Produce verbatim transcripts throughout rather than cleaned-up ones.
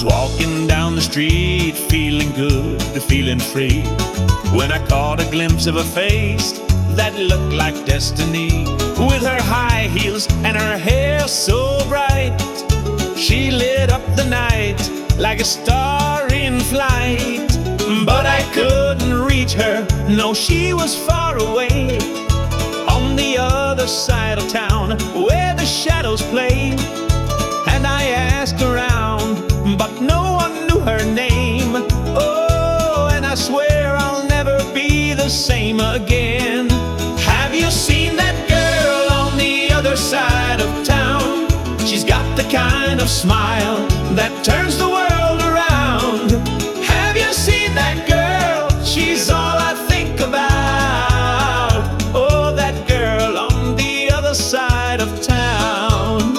walking down the street, feeling good, feeling free, when I caught a glimpse of a face that looked like destiny. With her high heels and her hair so bright, she lit up the night like a star in flight. But I couldn't reach her, no, she was far away, on the other side of town where the shadows play. And I asked around, but no one knew her name. Oh, and I swear I'll never be the same again. Have you seen that girl on the other side of town? She's got the kind of smile that turns the world around. Have you seen that girl? She's all I think about. Oh, that girl on the other side of town.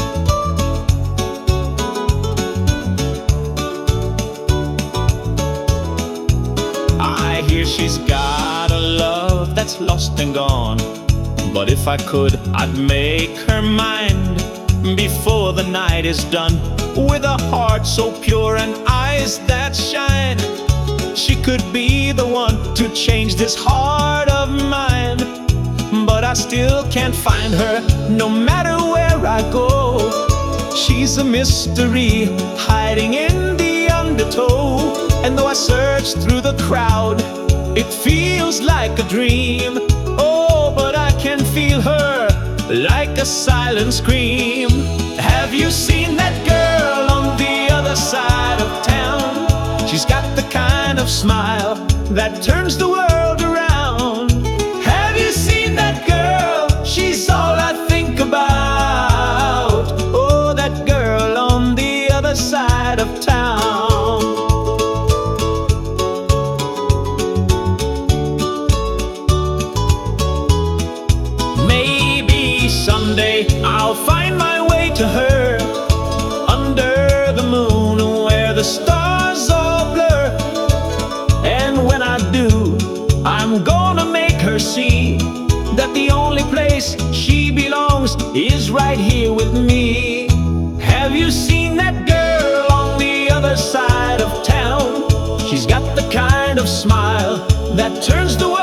I hear she's got a love that's lost and gone, but if I could, I'd make her mine before the night is done. With a heart so pure and eyes that shine, she could be the one to change this heart of mine. But I still can't find her, no matter where I go. She's a mystery hiding in the undertow. And though I search through the crowd, it feels like a dream. Oh, but I can feel her like a silent scream. Have you seen that girl on the other side of town? She's got the kind of smile that turns the world around. Have you seen that girl? She's all I think about. Oh, that girl on the other side of town. Maybe someday I'll find my way to her, under the moon where the stars all blur. And when I do, I'm gonna make her see that the only place she belongs is right here with me. Have you seen that girl on the other side of town? She's got the kind of smile that turns the